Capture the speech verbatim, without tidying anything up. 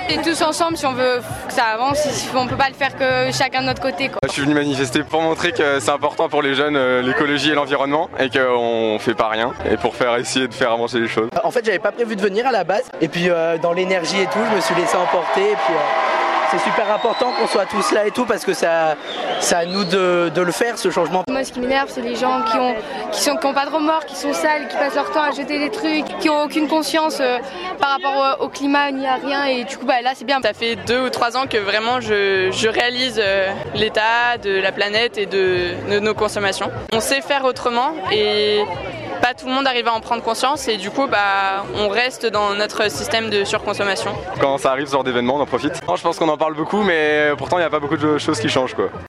Et tous ensemble, si on veut que ça avance, on peut pas le faire que chacun de notre côté, quoi. Je suis venu manifester pour montrer que c'est important pour les jeunes, l'écologie et l'environnement, et qu'on fait pas rien, et pour faire essayer de faire avancer les choses. En fait, j'avais pas prévu de venir à la base, et puis euh, dans l'énergie et tout, je me suis laissé emporter, et puis euh, c'est super important qu'on soit tous là et tout, parce que ça, c'est à nous de, de le faire, ce changement. Moi, ce qui m'énerve, c'est les gens qui ont, qui sont, qui ont pas de remords, qui sont sales, qui passent leur temps à jeter des trucs, qui ont aucune conscience euh, par rapport au, au climat ni à rien, et du coup, bah là, c'est bien. Ça fait deux ou trois ans que vraiment je, je réalise euh, l'état de la planète et de, de nos consommations. On sait faire autrement et pas tout le monde arrive à en prendre conscience et du coup bah, on reste dans notre système de surconsommation. Quand ça arrive ce genre d'événement, on en profite. Je pense qu'on en parle beaucoup mais pourtant il n'y a pas beaucoup de choses qui changent, quoi.